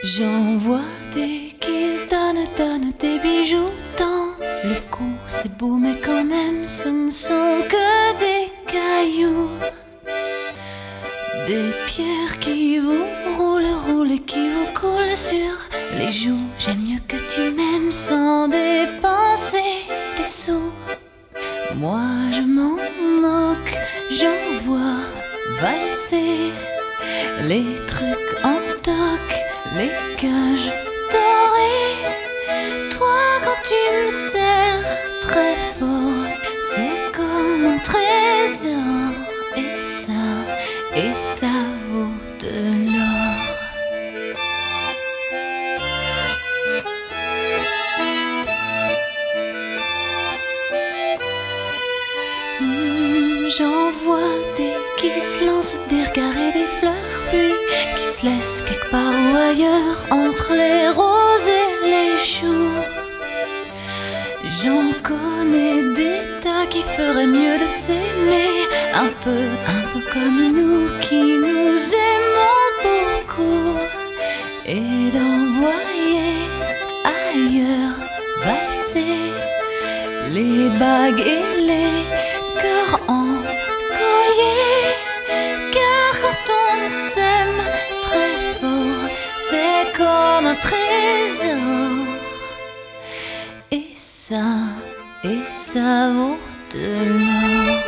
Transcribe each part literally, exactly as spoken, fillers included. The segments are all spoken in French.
J'en vois des qui se donnent, donnent des bijoux dans le cou. C'est beau mais quand même ce ne sont que des cailloux. Des pierres qui vous roulent, roulent et qui vous coulent sur les joues. J'aime mieux que tu m'aimes sans dépenser des sous. Moi je m'en moque, j'en vois valser les trucs en toc, les cages dorées. Toi quand tu me serres très fort, c'est comme un trésor. Et ça, et ça vaut de l'or. Mmh, j'en vois des qui se lancent des regards et des fleurs, puis qui se laissent quelque part ou ailleurs entre les roses et les choux. J'en connais des tas qui feraient mieux de s'aimer un peu, un peu comme nous qui nous aimons beaucoup, et d'envoyer ailleurs valser les bagues et les cœurs en collier. Car quand on s'aime très fort, c'est comme un trésor. Et ça, et ça vaut de l'or.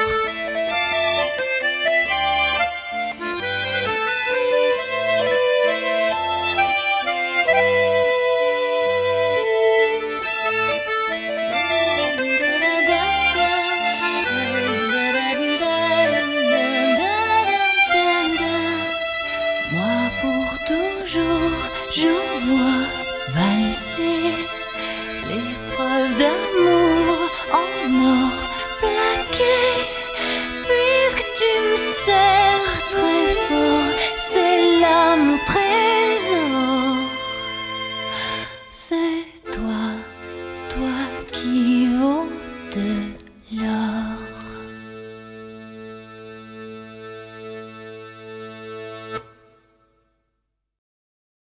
Moi pour toujours, j'en vois valser les preuves d'amour en or plaqué. Puisque tu me serres très fort, c'est là mon trésor. C'est